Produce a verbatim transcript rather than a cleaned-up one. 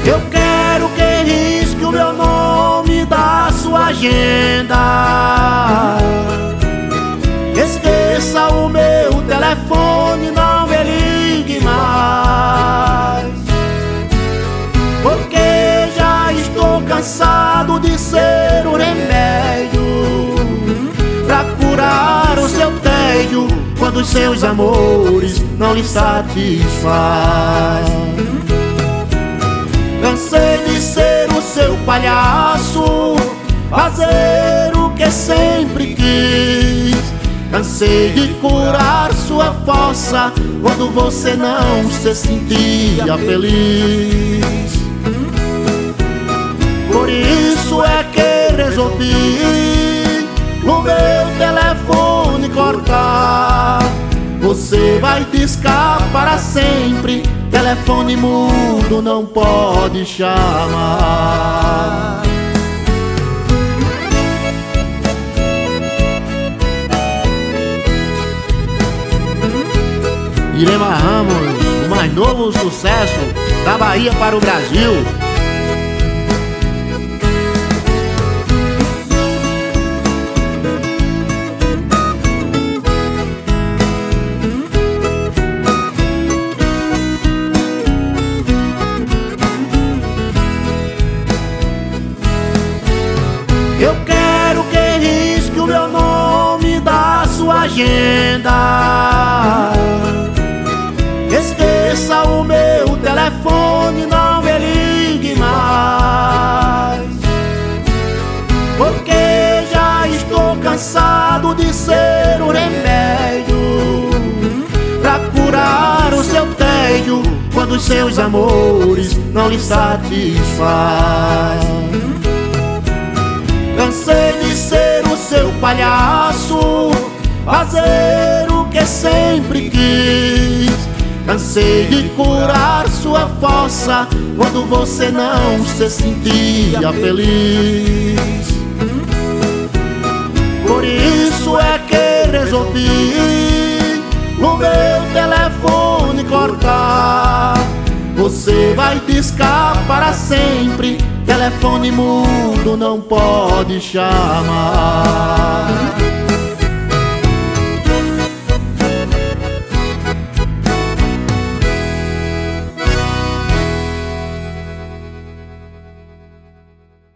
Eu quero que risque o meu nome da sua agenda. Esqueça o meu telefone, não me ligue mais, porque já estou cansado de ser o remédio pra curar o seu tédio quando os seus amores não lhe satisfazem. Cansei de ser o seu palhaço, fazer o que sempre quis. Cansei de curar sua fossa quando você não se sentia feliz. Por isso é que resolvi o meu telefone cortar. Você vai discar para sempre, telefone mudo não pode chamar. Irema Ramos, o mais novo sucesso da Bahia para o Brasil. Eu quero que risque o meu nome da sua agenda. Esqueça o meu telefone, não me ligue mais, porque já estou cansado de ser o remédio pra curar o seu tédio quando os seus amores não lhe satisfazem. Cansei de ser o seu palhaço, fazer o que sempre quis. Cansei de curar sua fossa quando você não se sentia feliz. Por isso é que resolvi o meu telefone cortar. Você vai discar para sempre, telefone mudo não pode chamar.